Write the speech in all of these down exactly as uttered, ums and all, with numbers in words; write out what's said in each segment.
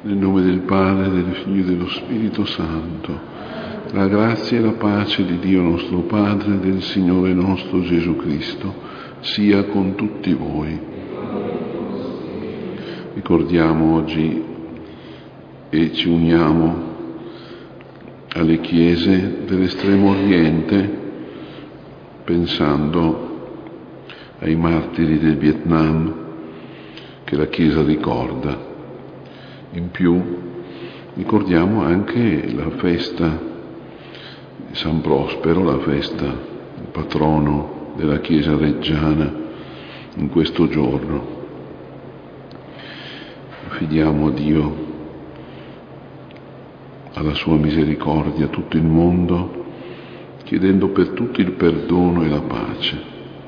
Nel nome del Padre, del Figlio e dello Spirito Santo, la grazia e la pace di Dio nostro Padre e del Signore nostro Gesù Cristo sia con tutti voi. Ricordiamo oggi e ci uniamo alle chiese dell'estremo oriente pensando ai martiri del Vietnam che la Chiesa ricorda. In più ricordiamo anche la festa di San Prospero, la festa, il patrono della Chiesa reggiana in questo giorno. Affidiamo a Dio, alla sua misericordia, tutto il mondo, chiedendo per tutti il perdono e la pace.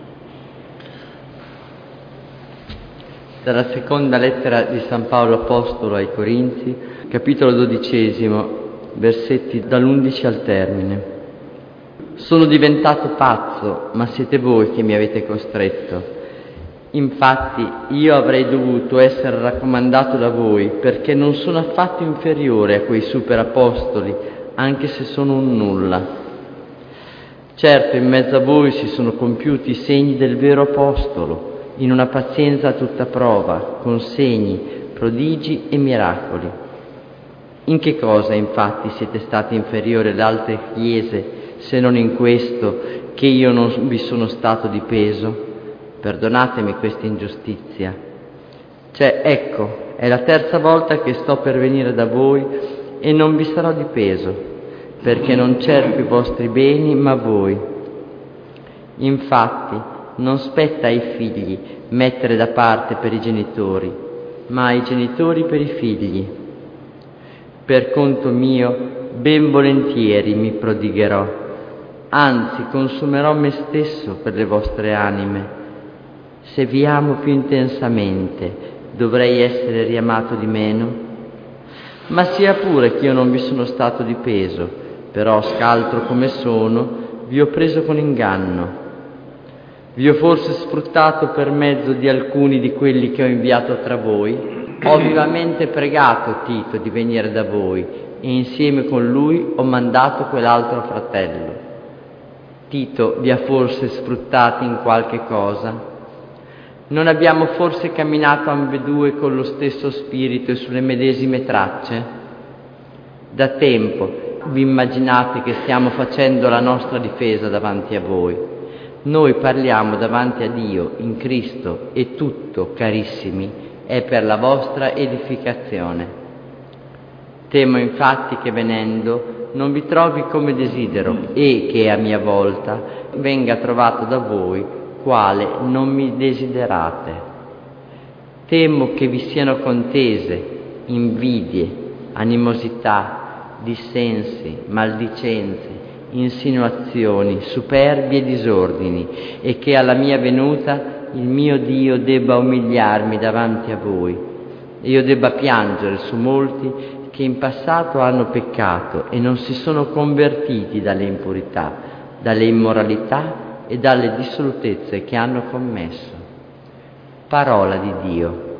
Dalla seconda lettera di San Paolo Apostolo ai Corinzi, capitolo dodicesimo, versetti dall'undici al termine. Sono diventato pazzo, ma siete voi che mi avete costretto. Infatti io avrei dovuto essere raccomandato da voi, perché non sono affatto inferiore a quei superapostoli, anche se sono un nulla. Certo, in mezzo a voi si sono compiuti i segni del vero apostolo, in una pazienza a tutta prova, con segni, prodigi e miracoli. In che cosa, infatti, siete stati inferiori ad altre chiese, se non in questo, che io non vi sono stato di peso? Perdonatemi questa ingiustizia. Cioè, ecco, è la terza volta che sto per venire da voi e non vi sarò di peso, perché non cerco i vostri beni, ma voi. Infatti, non spetta ai figli mettere da parte per i genitori, ma ai genitori per i figli. Per conto mio, ben volentieri mi prodigherò, anzi consumerò me stesso per le vostre anime. Se vi amo più intensamente, dovrei essere riamato di meno? Ma sia pure che io non vi sono stato di peso, però scaltro come sono, vi ho preso con inganno. Vi ho forse sfruttato per mezzo di alcuni di quelli che ho inviato tra voi? Ho vivamente pregato Tito di venire da voi e insieme con lui ho mandato quell'altro fratello. Tito vi ha forse sfruttati in qualche cosa? Non abbiamo forse camminato ambedue con lo stesso spirito e sulle medesime tracce? Da tempo vi immaginate che stiamo facendo la nostra difesa davanti a voi. Noi parliamo davanti a Dio in Cristo e tutto, carissimi, è per la vostra edificazione. Temo infatti che venendo non vi trovi come desidero e che a mia volta venga trovato da voi quale non mi desiderate. Temo che vi siano contese, invidie, animosità, dissensi, maldicenze, insinuazioni, superbie e disordini, e che alla mia venuta il mio Dio debba umiliarmi davanti a voi e io debba piangere su molti che in passato hanno peccato e non si sono convertiti dalle impurità, dalle immoralità e dalle dissolutezze che hanno commesso. Parola di Dio.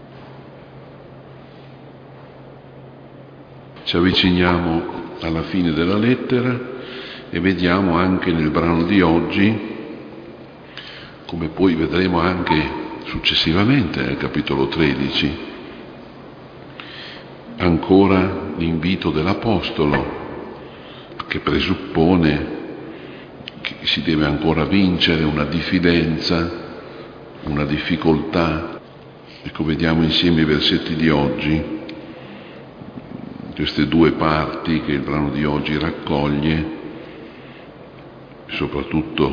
Ci avviciniamo alla fine della lettera e vediamo anche nel brano di oggi, come poi vedremo anche successivamente nel capitolo tredici, ancora l'invito dell'Apostolo che presuppone che si deve ancora vincere una diffidenza, una difficoltà. Ecco, vediamo insieme i versetti di oggi, queste due parti che il brano di oggi raccoglie, soprattutto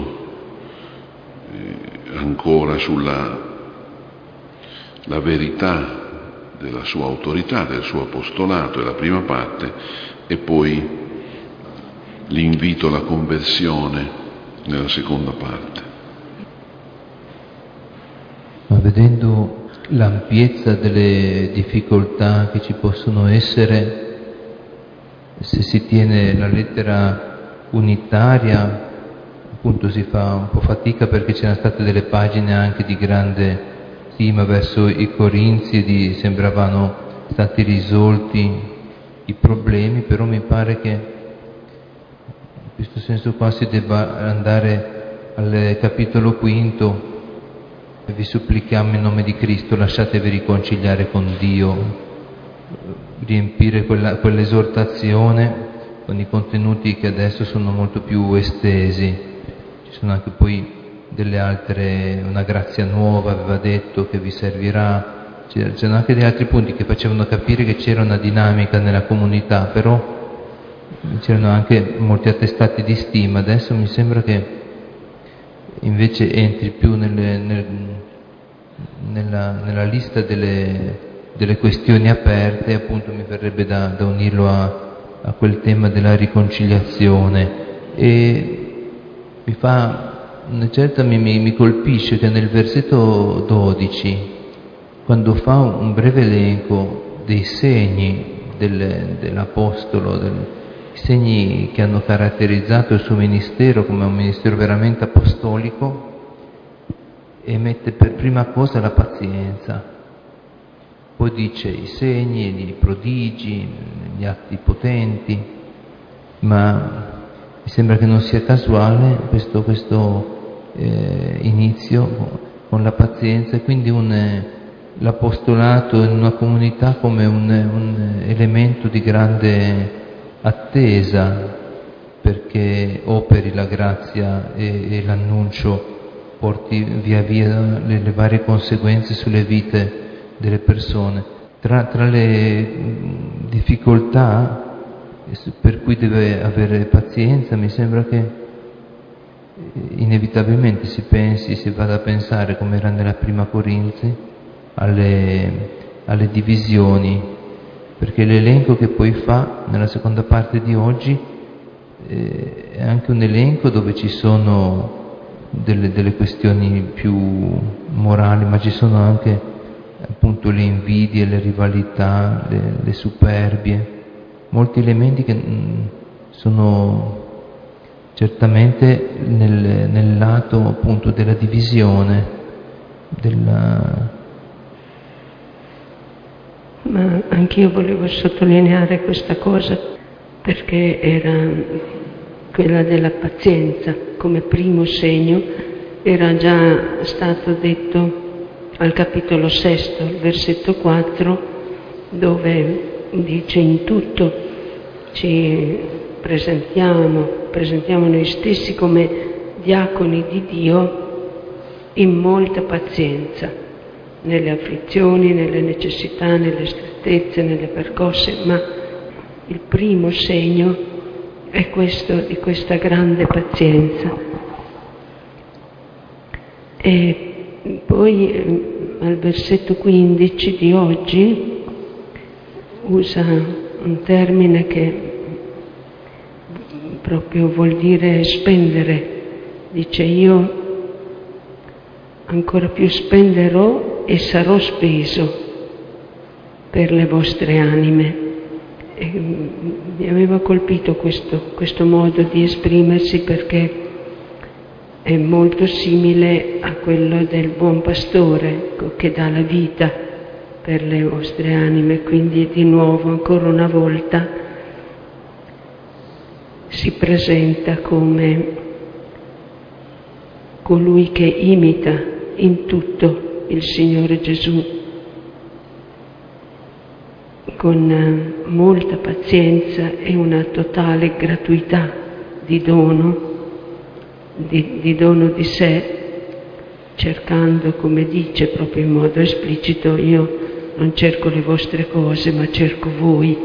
eh, ancora sulla la verità della sua autorità, del suo apostolato, è la prima parte, e poi l'invito alla conversione nella seconda parte. Ma vedendo l'ampiezza delle difficoltà che ci possono essere, se si tiene la lettera unitaria, appunto si fa un po' fatica perché c'erano state delle pagine anche di grande stima verso i Corinzi, di, sembravano stati risolti i problemi, però mi pare che in questo senso qua si debba andare al capitolo quinto: vi supplichiamo in nome di Cristo, lasciatevi riconciliare con Dio, riempire quella, quell'esortazione con i contenuti che adesso sono molto più estesi. Ci sono anche poi delle altre, una grazia nuova aveva detto che vi servirà, c'erano anche degli altri punti che facevano capire che c'era una dinamica nella comunità, però c'erano anche molti attestati di stima. Adesso mi sembra che invece entri più nelle, nel, nella, nella lista delle, delle questioni aperte, e appunto mi verrebbe da, da unirlo a, a quel tema della riconciliazione. E mi fa una certa mi, mi, mi colpisce che nel versetto dodici, quando fa un breve elenco dei segni del, dell'Apostolo, del, i segni che hanno caratterizzato il suo ministero come un ministero veramente apostolico, e mette per prima cosa la pazienza, poi dice i segni, i prodigi, gli atti potenti, ma mi sembra che non sia casuale questo, questo eh, inizio con la pazienza, e quindi un, eh, l'apostolato in una comunità come un, un elemento di grande attesa perché operi la grazia e, e l'annuncio porti via via le, le varie conseguenze sulle vite delle persone. Tra, tra le difficoltà per cui deve avere pazienza, mi sembra che inevitabilmente si pensi, si vada a pensare, come era nella prima Corinzi, alle, alle divisioni, perché l'elenco che poi fa nella seconda parte di oggi eh, è anche un elenco dove ci sono delle, delle questioni più morali, ma ci sono anche appunto le invidie, le rivalità, le, le superbie, molti elementi che mh, sono certamente nel, nel lato appunto della divisione, della... Ma anch'io volevo sottolineare questa cosa, perché era quella della pazienza come primo segno, era già stato detto al capitolo sesto, versetto quattro, dove dice: in tutto ci presentiamo, presentiamo noi stessi come diaconi di Dio in molta pazienza, nelle afflizioni, nelle necessità, nelle strettezze, nelle percosse, ma il primo segno è questo, di questa grande pazienza. E poi eh, al versetto quindici di oggi usa un termine che proprio vuol dire spendere. Dice: io ancora più spenderò e sarò speso per le vostre anime. E mi aveva colpito questo, questo modo di esprimersi, perché è molto simile a quello del buon pastore che dà la vita per le vostre anime. Quindi di nuovo, ancora una volta, si presenta come colui che imita in tutto il Signore Gesù, con molta pazienza e una totale gratuità di dono, di, di dono di sé, cercando, come dice proprio in modo esplicito: io non cerco le vostre cose, ma cerco voi,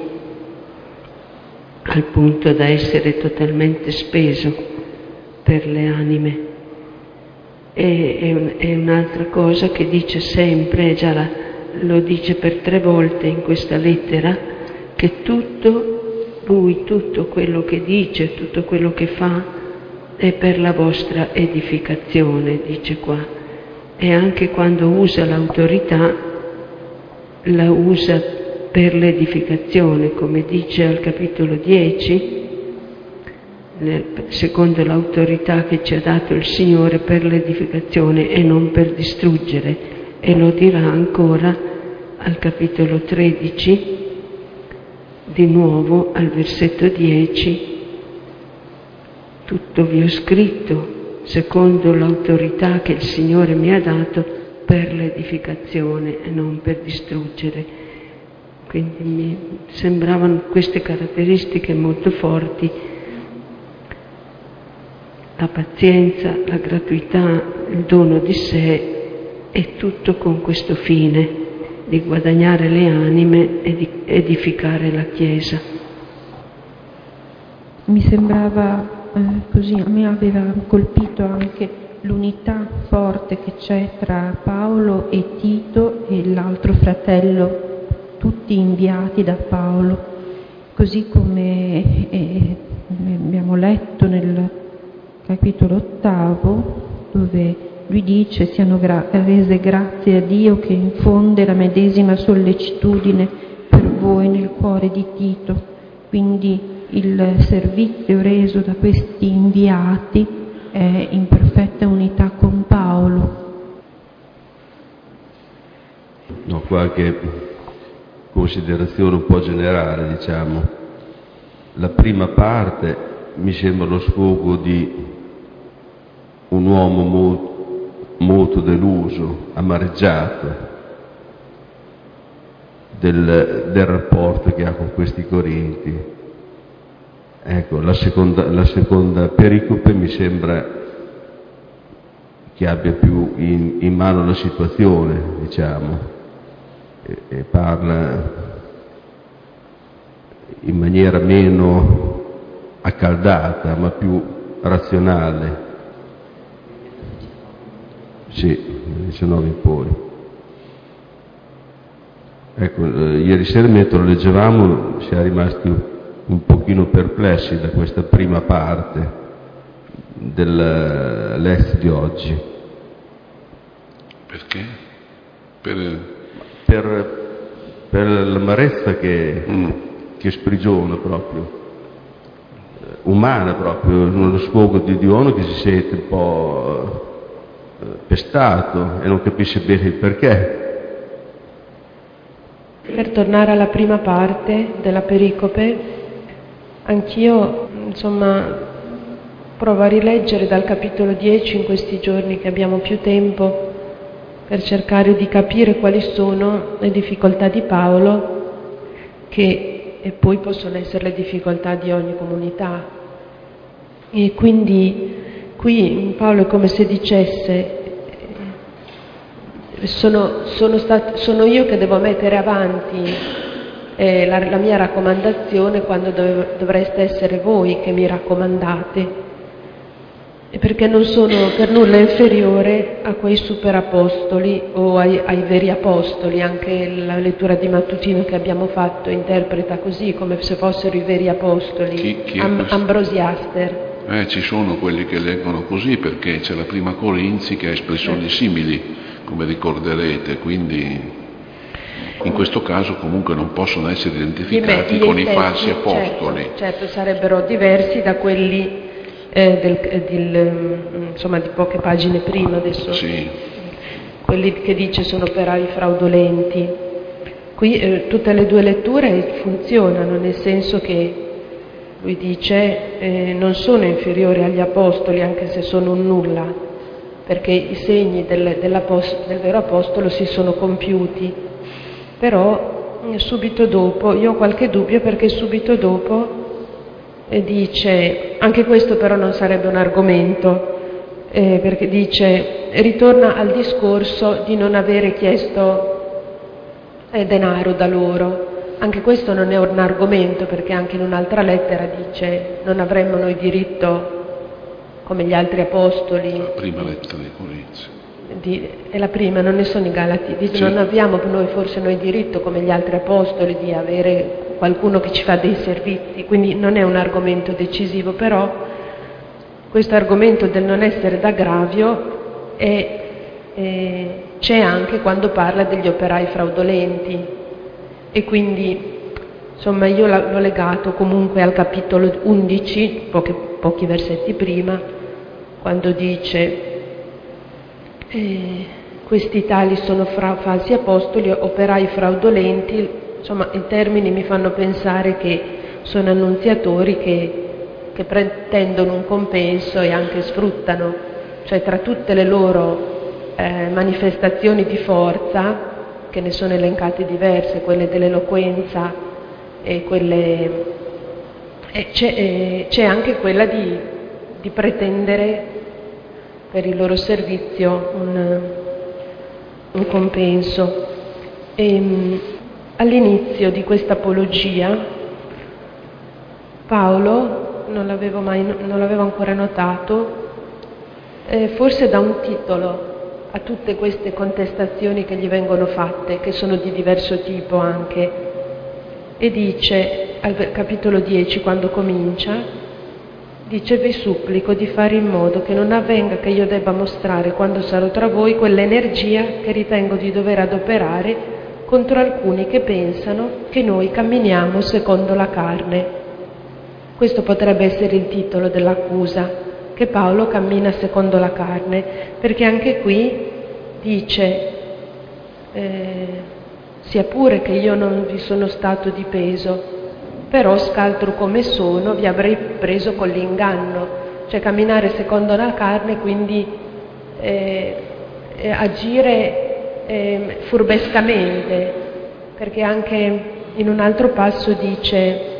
al punto da essere totalmente speso per le anime. E è un'altra cosa che dice sempre, già la, lo dice per tre volte in questa lettera, che tutto lui, tutto quello che dice, tutto quello che fa è per la vostra edificazione, dice qua. E anche quando usa l'autorità, la usa per l'edificazione, come dice al capitolo dieci, secondo l'autorità che ci ha dato il Signore, per l'edificazione e non per distruggere. E lo dirà ancora al capitolo tredici, di nuovo al versetto dieci, tutto vi ho scritto secondo l'autorità che il Signore mi ha dato per l'edificazione e non per distruggere. Quindi mi sembravano queste caratteristiche molto forti: la pazienza, la gratuità, il dono di sé, e tutto con questo fine di guadagnare le anime e di edificare la Chiesa. Mi sembrava eh, così, a me aveva colpito anche l'unità forte che c'è tra Paolo e Tito e l'altro fratello, tutti inviati da Paolo, così come eh, abbiamo letto nel capitolo ottavo, dove lui dice: siano gra- rese grazie a Dio che infonde la medesima sollecitudine per voi nel cuore di Tito. Quindi il servizio reso da questi inviati è in perfetta unità con Paolo. No, qualche considerazione un po' generale, diciamo. La prima parte mi sembra lo sfogo di un uomo molto, molto deluso, amareggiato del, del rapporto che ha con questi Corinti. Ecco, la seconda, la seconda pericope mi sembra che abbia più in, in mano la situazione, diciamo, e, e parla in maniera meno accaldata, ma più razionale. Sì, diciannove in poi. Ecco, eh, ieri sera mentre lo leggevamo si è rimasti un pochino perplessi da questa prima parte del letto di oggi. Perché? Per, per, per l'amarezza che, mm. che sprigiona proprio, umana proprio, uno sfogo di, di uomo che si sente un po' pestato e non capisce bene il perché. Per tornare alla prima parte della pericope, anch'io, insomma, provo a rileggere dal capitolo dieci in questi giorni che abbiamo più tempo per cercare di capire quali sono le difficoltà di Paolo, che e poi possono essere le difficoltà di ogni comunità. E quindi qui Paolo è come se dicesse: sono, sono, stat- sono io che devo mettere avanti eh, la, la mia raccomandazione quando dov- dovreste essere voi che mi raccomandate, e perché non sono per nulla inferiore a quei superapostoli o ai, ai veri apostoli. Anche la lettura di Mattutino che abbiamo fatto interpreta così, come se fossero i veri apostoli. Chi, chi Am- Ambrosiaster. Eh, ci sono quelli che leggono così, perché c'è la prima Corinzi che ha espressioni Eh. simili, come ricorderete, quindi in questo caso comunque non possono essere identificati Gli con i testi, falsi apostoli. Certo, certo, sarebbero diversi da quelli eh, del, del, insomma, di poche pagine prima. Adesso Sì. quelli che dice sono operai fraudolenti. Qui eh, tutte le due letture funzionano, nel senso che lui dice eh, non sono inferiori agli apostoli, anche se sono un nulla, perché i segni del, del vero apostolo si sono compiuti. Però eh, subito dopo, io ho qualche dubbio, perché subito dopo eh, dice, anche questo però non sarebbe un argomento, eh, perché dice, ritorna al discorso di non avere chiesto eh, denaro da loro. Anche questo non è un argomento, perché anche in un'altra lettera dice non avremmo noi diritto come gli altri apostoli. La prima lettera dei Corinzi. Di, è la prima, non ne sono i Galati. Dice Sì. non abbiamo noi forse noi diritto come gli altri apostoli di avere qualcuno che ci fa dei servizi, quindi non è un argomento decisivo, però questo argomento del non essere d'aggravio è, è, c'è anche quando parla degli operai fraudolenti. E quindi, insomma, io l'ho legato comunque al capitolo undici, pochi, pochi versetti prima, quando dice, eh, questi tali sono fra, falsi apostoli, operai fraudolenti, insomma i termini mi fanno pensare che sono annunziatori che, che pretendono un compenso e anche sfruttano, cioè tra tutte le loro eh, manifestazioni di forza, che ne sono elencate diverse, quelle dell'eloquenza e quelle, e c'è, e c'è anche quella di, di pretendere per il loro servizio un, un compenso. E, all'inizio di questa apologia Paolo, non l'avevo, mai, non l'avevo ancora notato, eh, forse dà un titolo a tutte queste contestazioni che gli vengono fatte, che sono di diverso tipo anche, e dice al capitolo dieci, quando comincia, dice: vi supplico di fare in modo che non avvenga che io debba mostrare, quando sarò tra voi, quell'energia che ritengo di dover adoperare contro alcuni che pensano che noi camminiamo secondo la carne. Questo potrebbe essere il titolo dell'accusa, che Paolo cammina secondo la carne, perché anche qui dice eh, sia pure che io non vi sono stato di peso, però scaltro come sono vi avrei preso con l'inganno, cioè camminare secondo la carne, quindi eh, eh, agire eh, furbescamente, perché anche in un altro passo dice: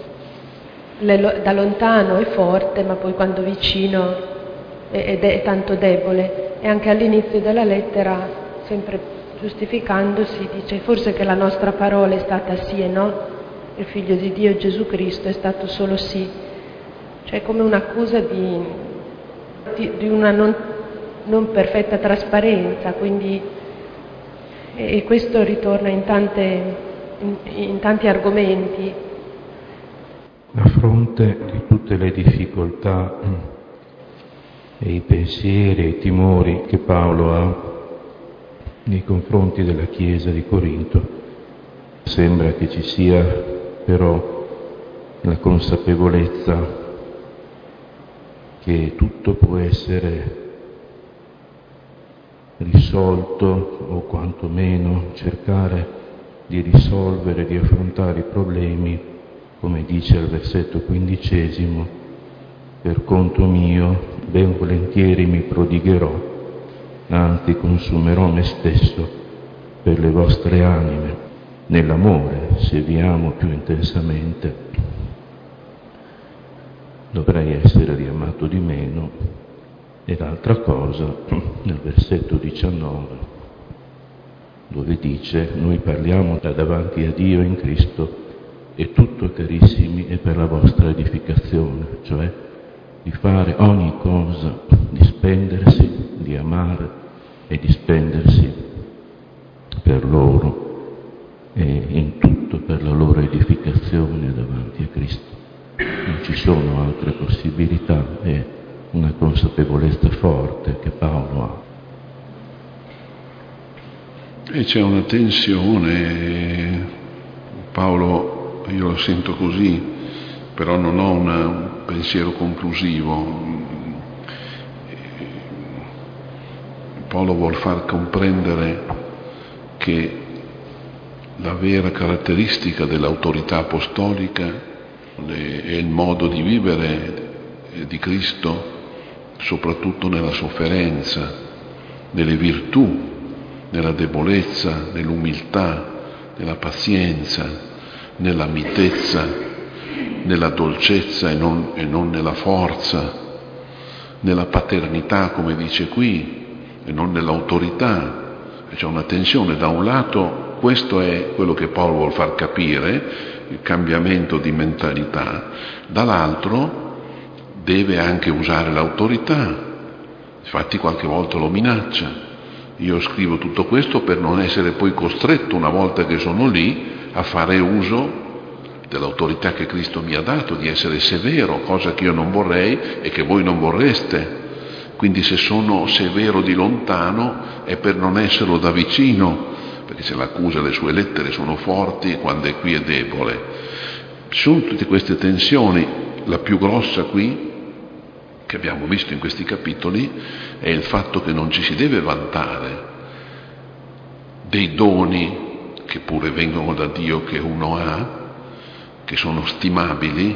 da lontano è forte, ma poi quando vicino è, è tanto debole. E anche all'inizio della lettera, sempre giustificandosi, dice: forse che la nostra parola è stata sì e no, il Figlio di Dio Gesù Cristo è stato solo sì. Cioè come un'accusa di, di, di una non, non perfetta trasparenza, quindi, e, e questo ritorna in, tante, in, in tanti argomenti. A fronte di tutte le difficoltà e i pensieri e i timori che Paolo ha nei confronti della Chiesa di Corinto, sembra che ci sia però la consapevolezza che tutto può essere risolto, o quantomeno cercare di risolvere, di affrontare i problemi, come dice al versetto quindicesimo: per conto mio ben volentieri mi prodigherò, anzi consumerò me stesso per le vostre anime. Nell'amore, se vi amo più intensamente, dovrei essere riamato di meno. E l'altra cosa, nel versetto diciannove, dove dice: noi parliamo da davanti a Dio in Cristo, e tutto, carissimi, è per la vostra edificazione, cioè di fare ogni cosa, di spendersi, di amare e di spendersi per loro, e in tutto per la loro edificazione davanti a Cristo. Non ci sono altre possibilità, è una consapevolezza forte che Paolo ha. E c'è una tensione, Paolo, io lo sento così, però non ho una, un pensiero conclusivo. Paolo vuol far comprendere che la vera caratteristica dell'autorità apostolica è il modo di vivere di Cristo, soprattutto nella sofferenza, nelle virtù, nella debolezza, nell'umiltà, nella pazienza, nella mitezza, nella dolcezza e non, e non nella forza, nella paternità, come dice qui, e non nell'autorità. C'è una tensione. Da un lato, questo è quello che Paolo vuol far capire, il cambiamento di mentalità; dall'altro deve anche usare l'autorità, infatti qualche volta lo minaccia. Io scrivo tutto questo per non essere poi costretto, una volta che sono lì, a fare uso dell'autorità che Cristo mi ha dato, di essere severo, cosa che io non vorrei e che voi non vorreste. Quindi se sono severo di lontano è per non esserlo da vicino, perché se l'accusa, le sue lettere sono forti, quando è qui è debole. Ci sono tutte queste tensioni. La più grossa qui, che abbiamo visto in questi capitoli, è il fatto che non ci si deve vantare, dei doni che pure vengono da Dio che uno ha, che sono stimabili,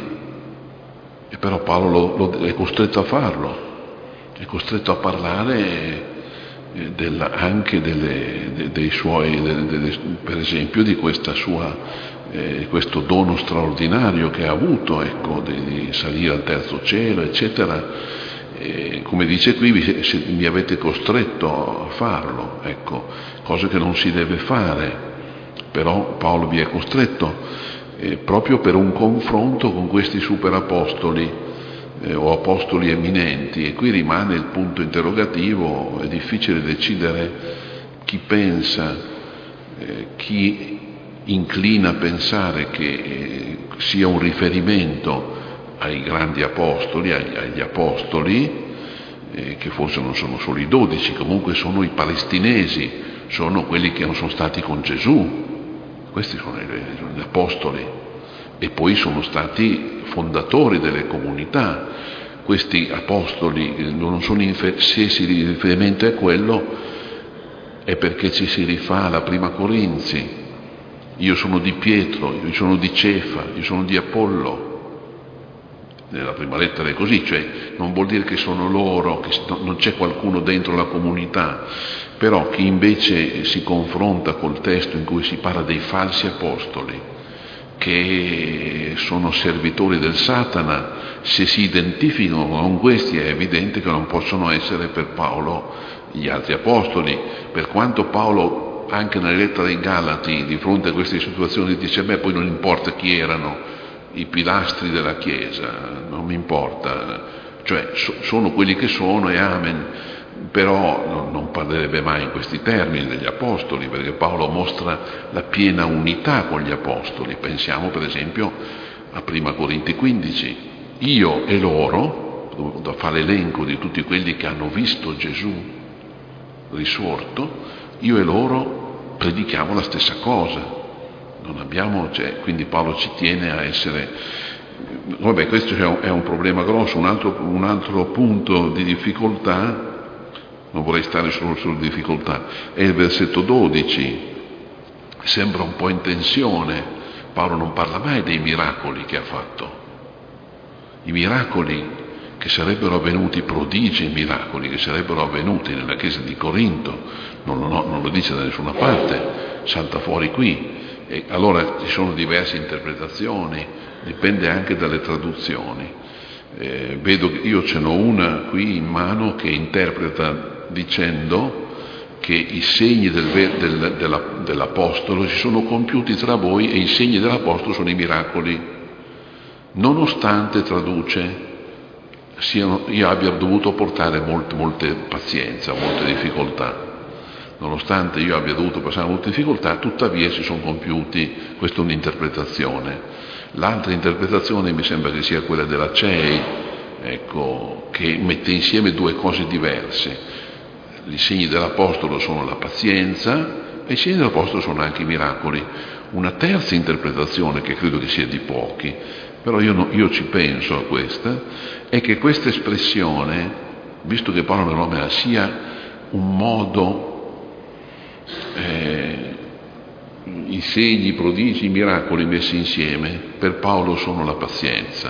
e però Paolo lo, lo, è costretto a farlo, è costretto a parlare del, anche delle, de, dei suoi, de, de, de, per esempio di questa sua, eh, questo dono straordinario che ha avuto, ecco, di, di salire al terzo cielo, eccetera. E, come dice qui, vi, se, mi avete costretto a farlo, ecco, cosa che non si deve fare, però Paolo vi è costretto eh, proprio per un confronto con questi superapostoli eh, o apostoli eminenti, e qui rimane il punto interrogativo. È difficile decidere chi pensa, eh, chi inclina a pensare che eh, sia un riferimento ai grandi apostoli, agli, agli apostoli, eh, che forse non sono solo i dodici, comunque sono i palestinesi, sono quelli che non sono stati con Gesù, questi sono gli apostoli, e poi sono stati fondatori delle comunità. Questi apostoli non sono infer- se si riferimento è quello, è perché ci si rifà alla prima Corinzi: io sono di Pietro, io sono di Cefa, io sono di Apollo. Nella prima lettera è così, cioè non vuol dire che sono loro, che non c'è qualcuno dentro la comunità, però chi invece si confronta col testo in cui si parla dei falsi apostoli, che sono servitori del Satana, se si identificano con questi è evidente che non possono essere per Paolo gli altri apostoli, per quanto Paolo anche nella lettera ai Galati di fronte a queste situazioni dice: beh, poi non importa chi erano i pilastri della Chiesa, non mi importa, cioè so, sono quelli che sono e amen, però non, non parlerebbe mai in questi termini degli apostoli, perché Paolo mostra la piena unità con gli apostoli. Pensiamo per esempio a prima Corinti quindici: io e loro, da fare l'elenco di tutti quelli che hanno visto Gesù risorto, io e loro predichiamo la stessa cosa. Non abbiamo, cioè, quindi Paolo ci tiene a essere. Vabbè, questo è un problema grosso. Un altro, un altro punto di difficoltà, non vorrei stare solo sulle difficoltà, è il versetto dodici. Sembra un po' in tensione. Paolo non parla mai dei miracoli che ha fatto. I miracoli che sarebbero avvenuti, prodigi e miracoli che sarebbero avvenuti nella chiesa di Corinto, non lo, non lo dice da nessuna parte, salta fuori qui. E allora ci sono diverse interpretazioni, dipende anche dalle traduzioni. Eh, vedo che io ce n'ho una qui in mano che interpreta dicendo che i segni del, del, della, dell'Apostolo si sono compiuti tra voi e i segni dell'Apostolo sono i miracoli, nonostante, traduce, siano, io abbia dovuto portare molte, molte pazienza, molte difficoltà. Nonostante io abbia dovuto passare molte difficoltà, tuttavia si sono compiuti. Questa è un'interpretazione. L'altra interpretazione mi sembra che sia quella della C E I, ecco, che mette insieme due cose diverse. I segni dell'Apostolo sono la pazienza e i segni dell'Apostolo sono anche i miracoli. Una terza interpretazione, che credo che sia di pochi, però io, no, io ci penso a questa, è che questa espressione, visto che Paolo nell'Omera, sia un modo, Eh, i segni, i prodigi, i miracoli messi insieme per Paolo sono la pazienza.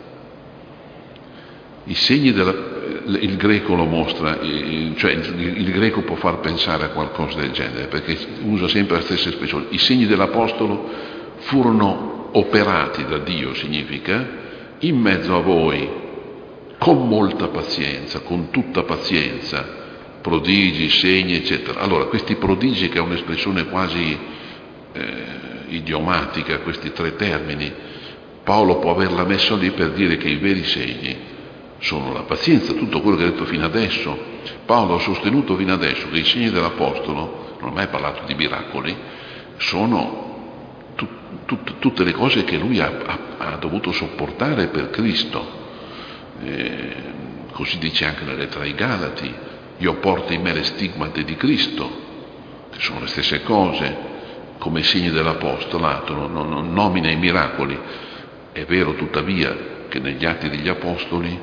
I segni della, il greco lo mostra, cioè il, il greco può far pensare a qualcosa del genere, perché usa sempre la stessa espressione. I segni dell'Apostolo furono operati da Dio, significa in mezzo a voi con molta pazienza, con tutta pazienza, prodigi, segni, eccetera. Allora, questi prodigi, che è un'espressione quasi eh, idiomatica, questi tre termini, Paolo può averla messa lì per dire che i veri segni sono la pazienza, tutto quello che ha detto fino adesso. Paolo ha sostenuto fino adesso che i segni dell'Apostolo, non ha mai parlato di miracoli, sono tut, tut, tutte le cose che lui ha, ha, ha dovuto sopportare per Cristo. Eh, così dice anche nella lettera ai Galati: io porto in me le stigmate di Cristo, che sono le stesse cose, come segni dell'apostolato, non, non nomina i miracoli. È vero tuttavia che negli Atti degli Apostoli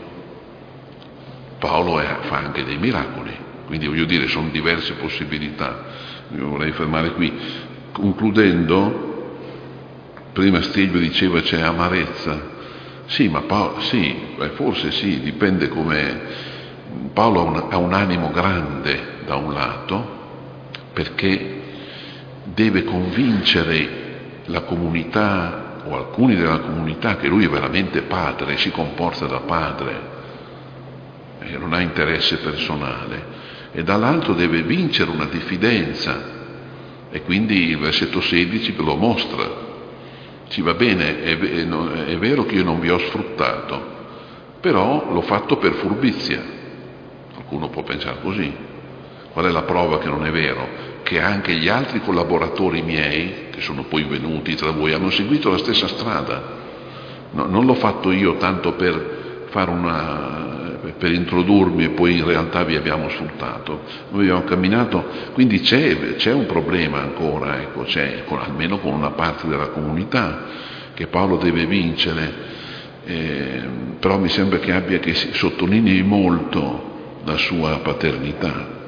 Paolo è, fa anche dei miracoli, quindi voglio dire, sono diverse possibilità. io vorrei fermare qui. Concludendo, prima Stilvio diceva c'è amarezza. Sì, ma Paolo, sì, forse sì, dipende come... Paolo ha un, ha un animo grande da un lato, perché deve convincere la comunità o alcuni della comunità che lui è veramente padre, si comporta da padre e non ha interesse personale, e dall'altro deve vincere una diffidenza, e quindi il versetto sedici lo mostra. Ci va bene, è, è, è vero che io non vi ho sfruttato, però l'ho fatto per furbizia. Qualcuno può pensare così. Qual è la prova che non è vero? Che anche gli altri collaboratori miei, che sono poi venuti tra voi, hanno seguito la stessa strada. No, non l'ho fatto io tanto per fare una, per introdurmi e poi in realtà vi abbiamo sfruttato. Noi abbiamo camminato, quindi c'è, c'è un problema ancora, ecco, c'è, con, almeno con una parte della comunità che Paolo deve vincere, eh, però mi sembra che abbia che sottolinei molto la sua paternità.